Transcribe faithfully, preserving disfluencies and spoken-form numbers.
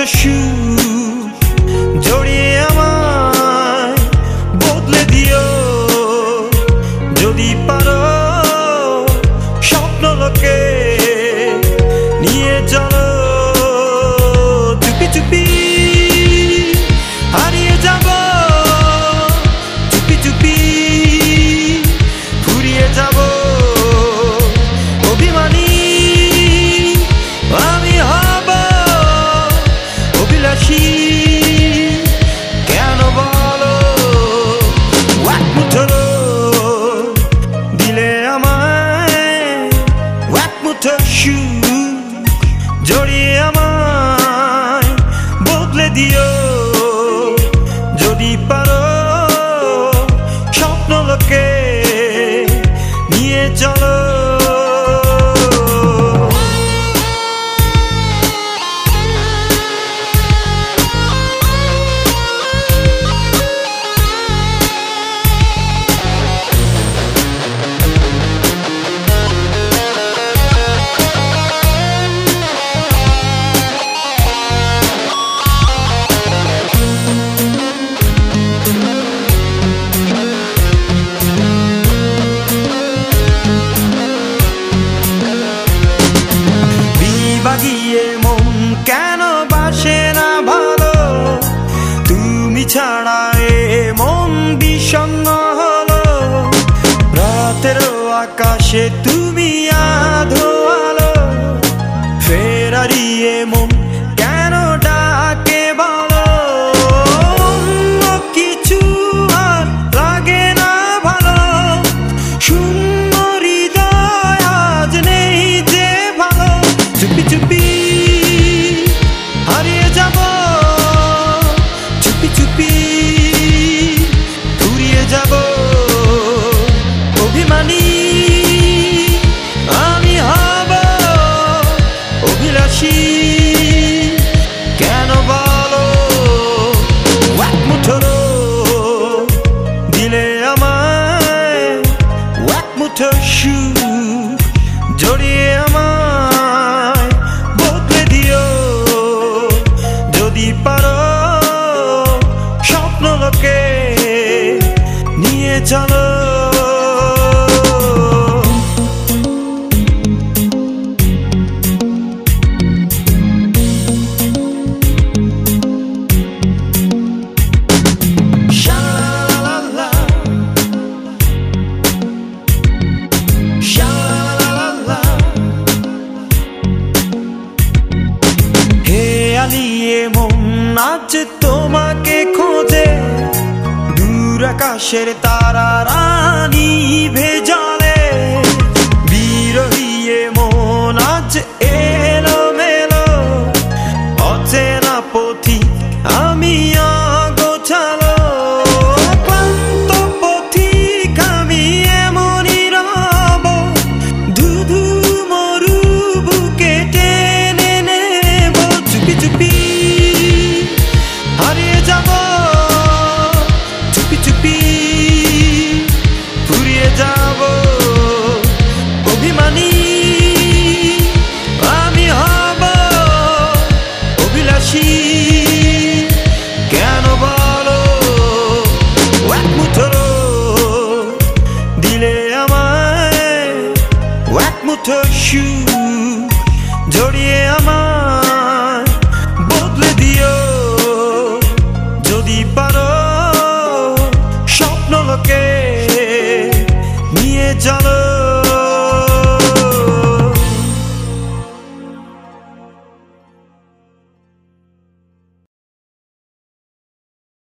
মুঠো সুখ জড়িয়ে আমায় বদলে দিও যদি পারো স্বপ্ন লোকে নিয়ে চলো চুপি চুপি হারিয়ে যাব চুপি চুপি ফুরিয়ে যাব অভিমানী আমি হব অভিলাষী কেন বলো ওয়াক মুঠো দিলে আমায় ওয়াক মুঠো সুখ জড়িয়ে আমায় বদলে দিও যদি পারো স্বপ্ন লোকে নিয়ে চলো বাগিয়ে মন কেন বাসে না ভালো তুমি ছাড়া এ মন বিষণ্ণ হলো রাতের আকাশে তুমি আধো আলো ফেরারিয়ে মন কেন ডাকে বলো অন্য কিছু আর লাগে না ভালো শূন্য হৃদয় আজ নেই যে ভালো চুপি চুপি হারিয়ে যাব চুপি চুপি ফুরিয়ে যাব অভিমানী আমি হব অভিলাষী কেন বলো ওয়াক মুঠো দিলে আমায় ওয়াক মুঠো সুখ জড়িয়ে আমায় বদলে দিও যদি পারো স্বপ্ন লোকে নিয়ে চলো মন আজ তোমাকে খোঁজে দূর আকাশের তারা রানী ভেজালে বিরহিয়ে মন আজ এলো মেলো অচেনা পথিক আমি অগোছালো ক্লান্ত পথিক আমি এমনই রব ধুধু মরু বুকে টেনে নেব চুপি চুপি হারিয়ে যাব চুপি চুপি ফুরিয়ে যাব অভিমানী আমি হব অভিলাষী কেন বলো ওয়াক মুঠো দিলে আমায় ওয়াক মুঠো সুখ জড়িয়ে আমায় বদলে দিও যদি পারো স্বপ্ন লোকে নিয়ে চলো